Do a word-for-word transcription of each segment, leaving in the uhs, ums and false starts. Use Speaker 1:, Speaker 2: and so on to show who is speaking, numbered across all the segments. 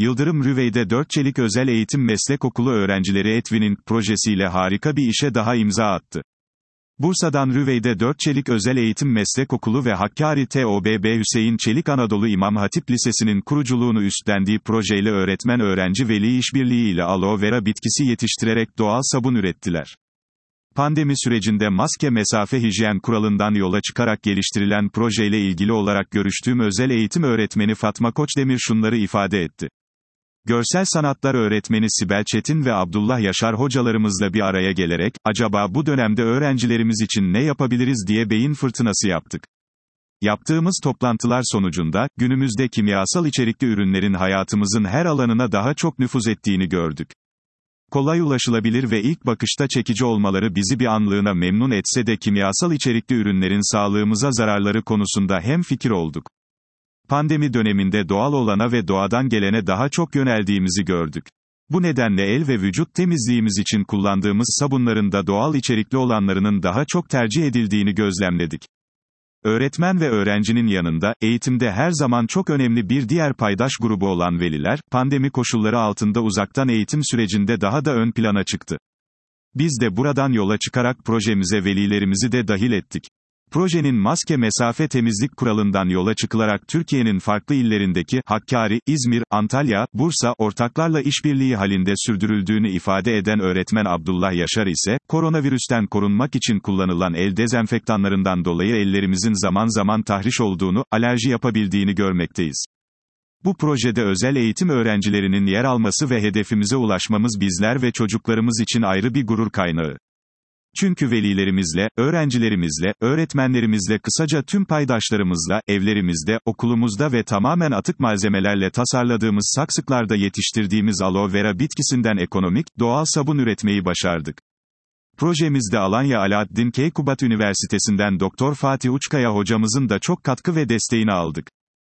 Speaker 1: Yıldırım Rüvey'de dört Çelik Özel Eğitim Meslek Okulu öğrencileri Etvin'in projesiyle harika bir işe daha imza attı. Bursa'dan Rüvey'de dört Çelik Özel Eğitim Meslek Okulu ve Hakkari T O B B Hüseyin Çelik Anadolu İmam Hatip Lisesi'nin kuruculuğunu üstlendiği projeyle öğretmen-öğrenci veli işbirliği ile aloe vera bitkisi yetiştirerek doğal sabun ürettiler. Pandemi sürecinde maske mesafe hijyen kuralından yola çıkarak geliştirilen projeyle ilgili olarak görüştüğüm özel eğitim öğretmeni Fatma Koçdemir şunları ifade etti. Görsel sanatlar öğretmeni Sibel Çetin ve Abdullah Yaşar hocalarımızla bir araya gelerek, acaba bu dönemde öğrencilerimiz için ne yapabiliriz diye beyin fırtınası yaptık. Yaptığımız toplantılar sonucunda, günümüzde kimyasal içerikli ürünlerin hayatımızın her alanına daha çok nüfuz ettiğini gördük. Kolay ulaşılabilir ve ilk bakışta çekici olmaları bizi bir anlığına memnun etse de kimyasal içerikli ürünlerin sağlığımıza zararları konusunda hemfikir olduk. Pandemi döneminde doğal olana ve doğadan gelene daha çok yöneldiğimizi gördük. Bu nedenle el ve vücut temizliğimiz için kullandığımız sabunların da doğal içerikli olanlarının daha çok tercih edildiğini gözlemledik. Öğretmen ve öğrencinin yanında, eğitimde her zaman çok önemli bir diğer paydaş grubu olan veliler, pandemi koşulları altında uzaktan eğitim sürecinde daha da ön plana çıktı. Biz de buradan yola çıkarak projemize velilerimizi de dahil ettik. Projenin maske mesafe temizlik kuralından yola çıkılarak Türkiye'nin farklı illerindeki Hakkari, İzmir, Antalya, Bursa ortaklarla işbirliği halinde sürdürüldüğünü ifade eden öğretmen Abdullah Yaşar ise, koronavirüsten korunmak için kullanılan el dezenfektanlarından dolayı ellerimizin zaman zaman tahriş olduğunu, alerji yapabildiğini görmekteyiz. Bu projede özel eğitim öğrencilerinin yer alması ve hedefimize ulaşmamız bizler ve çocuklarımız için ayrı bir gurur kaynağı. Çünkü velilerimizle, öğrencilerimizle, öğretmenlerimizle kısaca tüm paydaşlarımızla, evlerimizde, okulumuzda ve tamamen atık malzemelerle tasarladığımız saksıklarda yetiştirdiğimiz aloe vera bitkisinden ekonomik, doğal sabun üretmeyi başardık. Projemizde Alanya Alaaddin Keykubat Üniversitesi'nden Doktor Fatih Uçkaya hocamızın da çok katkı ve desteğini aldık.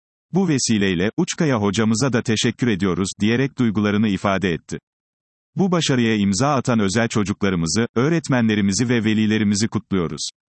Speaker 1: Bu vesileyle, Uçkaya hocamıza da teşekkür ediyoruz, diyerek duygularını ifade etti. Bu başarıya imza atan özel çocuklarımızı, öğretmenlerimizi ve velilerimizi kutluyoruz.